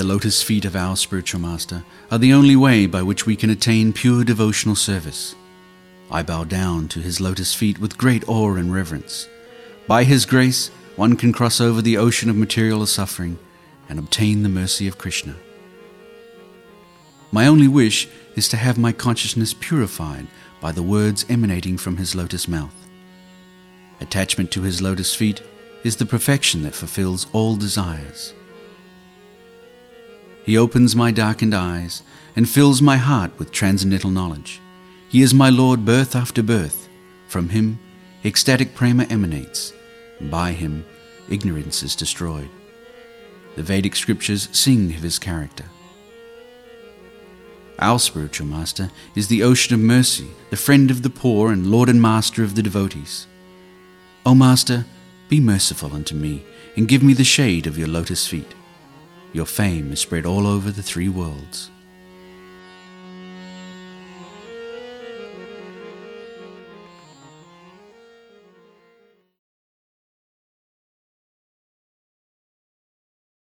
The lotus feet of our spiritual master are the only way by which we can attain pure devotional service. I bow down to his lotus feet with great awe and reverence. By his grace, one can cross over the ocean of material suffering and obtain the mercy of Krishna. My only wish is to have my consciousness purified by the words emanating from his lotus mouth. Attachment to his lotus feet is the perfection that fulfills all desires. He opens my darkened eyes and fills my heart with transcendental knowledge. He is my Lord birth after birth. From him, ecstatic prema emanates. By him, ignorance is destroyed. The Vedic scriptures sing of his character. Our spiritual master is the ocean of mercy, the friend of the poor and Lord and master of the devotees. O Master, be merciful unto me and give me the shade of your lotus feet. Your fame is spread all over the 3 worlds.